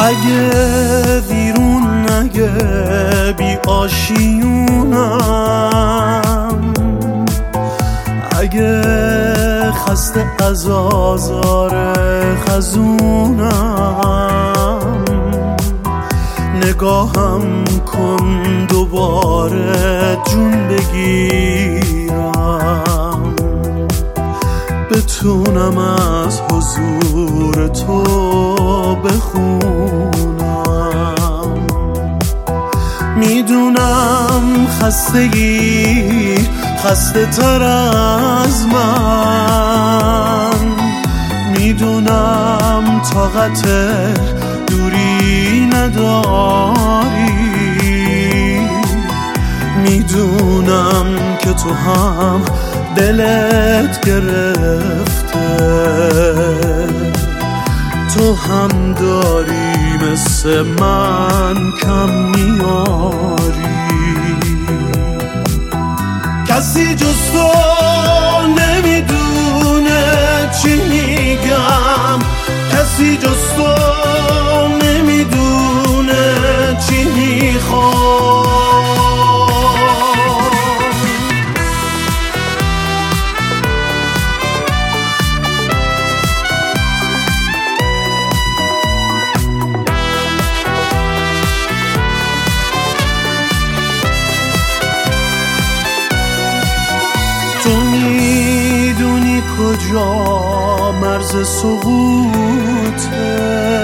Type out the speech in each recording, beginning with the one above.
اگه بیرون اگه بی آشیونم، اگه خسته از آزار خزونم، نگاهم کن دوباره جون بگیرم، بتونم از حضور تو بخونم. میدونم خستگی خسته تر از من، میدونم طاقت دوری نداری، میدونم که تو هم دلت گرفته، تو هم داری مثل من کم میاری. کسی جز تو نمیدونه چی میگم، کسی جز تو نمیدونه چی میخوام. تو میدونی کجا مرز سقوطه،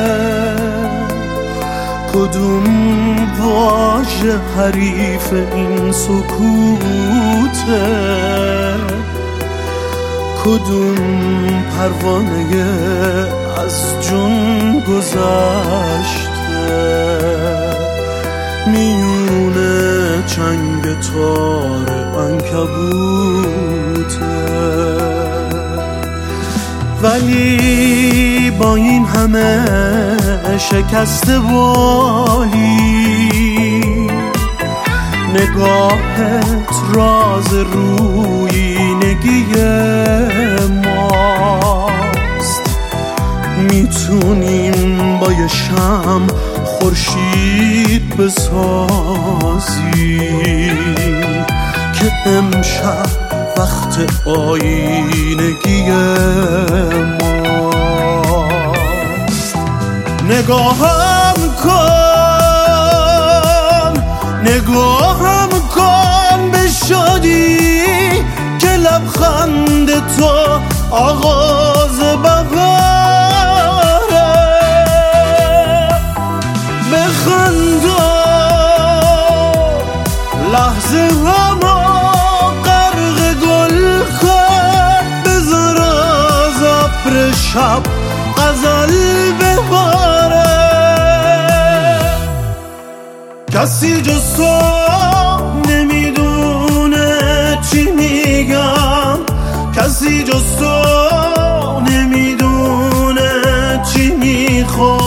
کدوم واژه حریف این سکوته، کدوم پروانه از جون گذشته میونه چنگ تار عنکبوته. ولی با این همه شکست والی، نگاهت راز رویینگی ماست. میتونیم با یه شمع خورشید بسازیم که امشب وقت آینگی ماست. نگاهم کن، نگاهم کن به شادی که لبخند تو آغاز بهاره. بخندا لحظه همو غرق گل کن، بذار از ابر شب غزل بباره. کسی جز تو نمیدونه چی میگم، کسی جز تو نمیدونه چی میخوام.